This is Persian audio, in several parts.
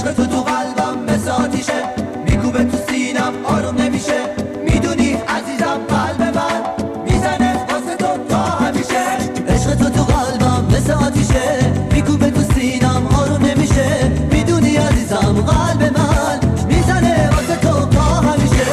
عشق تو قلبم مثل آتیشه، میکوبه تو سینم آروم نمیشه. میدونی عزیزم قلب من میزنه واسه تو تا همیشه. عشق تو قلبم مثل آتیشه، میکوبه تو سینم آروم نمیشه. میدونی عزیزم قلب من میزنه واسه تو تا همیشه.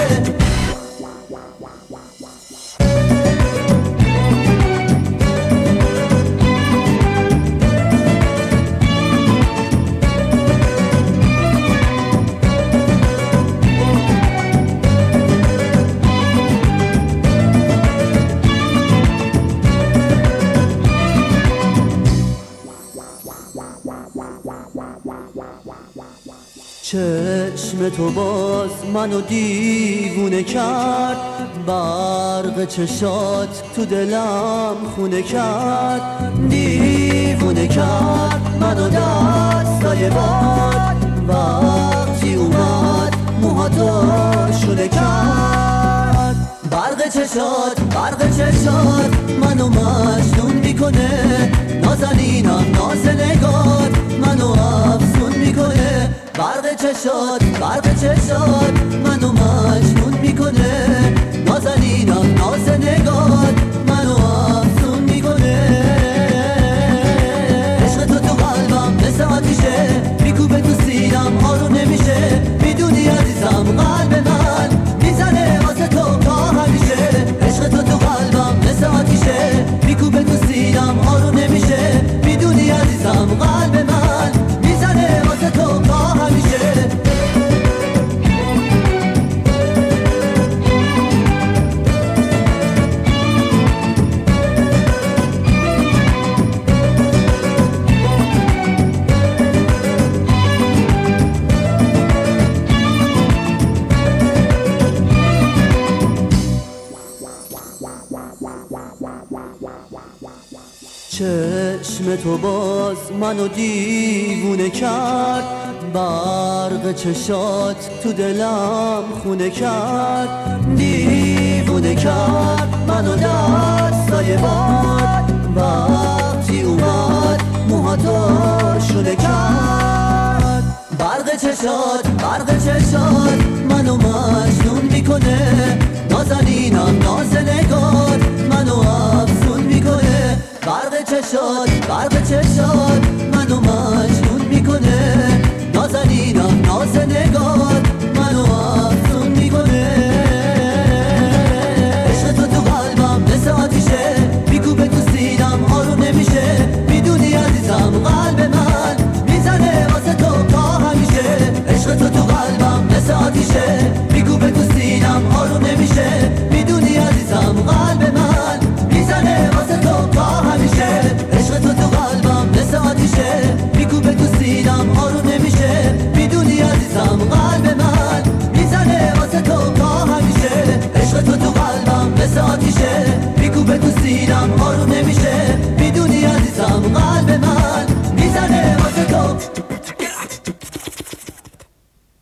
چشم تو باز منو دیوونه کرد، برق چشات تو دلم خونه کرد. دیوونه کرد منو دستای باد، وقتی اومد موهاتو شونه کرد. برق چشات منو مجنون میکنه، نازنینم ناز نگات منو افسون میکنه. برق چشات منو مجنون میکنه، نازنینم ناز نگات منو افسون میکنه. عشق تو قلبم مثل آتیشه، میکوبه تو سینم آروم نمیشه. میدونی عزیزم قلب من میزنه واسه تو تا همیشه. عشق تو قلبم مثل آتیشه، میکوبه تو سینم آروم نمیشه. میدونی عزیزم قلب من میزنه واسه تو تا همیشه. چشم تو باز منو دیوونه کرد، برق چشات تو دلم خونه کرد. دیوونه کرد منو دستای باد، وقتی اومد موهاتو شونه کرد. برق چشات منو مجنون میکنه، نازنینم ناز نگات منو افسون میکنه. برق چشات منو مجنون میکنه، نازنینم ناز نگات منو افسون میکنه. عشق تو قلبم مثل آتیشه، میکوبه تو سینم آروم نمیشه. میدونی عزیزم قلب من میزنه واسه تو تا همیشه. عشق تو